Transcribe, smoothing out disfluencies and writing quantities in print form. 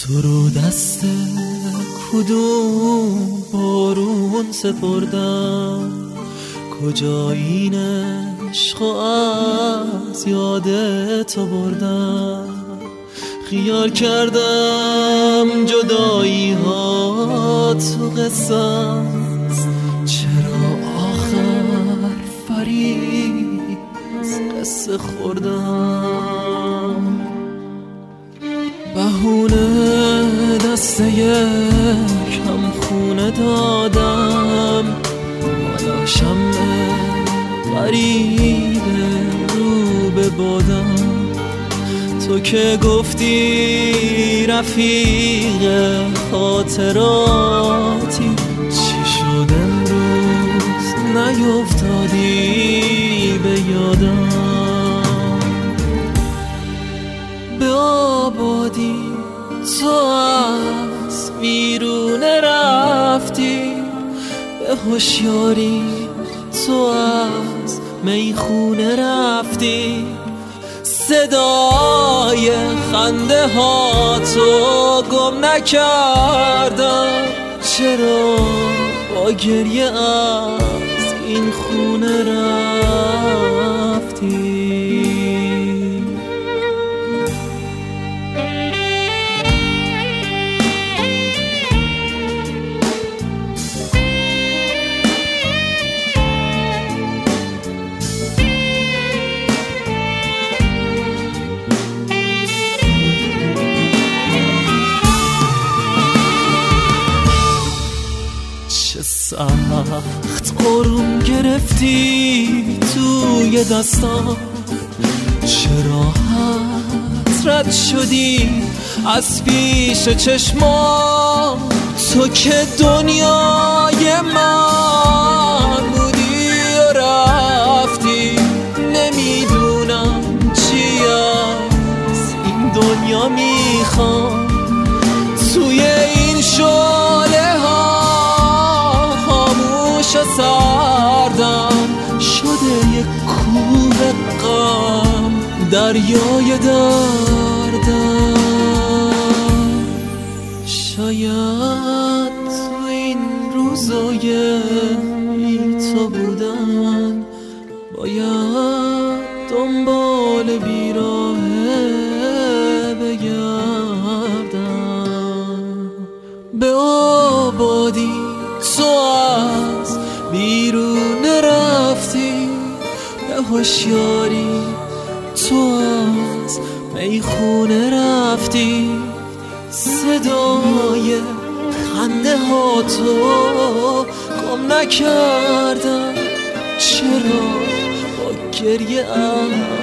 تو رو دست کدوم بارون سپردم، کجا این عشق از یادت بردم. خیال کردم جدایی ها تو قصه، چرا آخر فریب قصه خوردم. بهونه دست یکم خونه دادم، حالا شمع غریب رو به بادم. تو که گفتی رفیق خاطراتی، چی شد امروز نیفتادی به یادم. به آبادی تو از ویرونه رفتی، به هوشیاری تو از میخونه رفتی. صدای خنده ها تو گم نکردم، چرا با گریه از این خونه رفتی؟ سخت قرون گرفتی توی دستان، چرا رد شدی از پیش چشمام؟ تو که دنیای من بودی و رفتی، نمیدونم چی از این دنیا میخوام. توی این شعله ها سردم شده یک کوه غم، دریای دردم. شاید تو این روزای بی تو بودن باید دنبال بیراهه بگردم. به آبادی تو از بیرون رفتی، به هوشیاری تو از میخونه رفتی. صدای خنده ها تو گم نکردم، چرا با گریه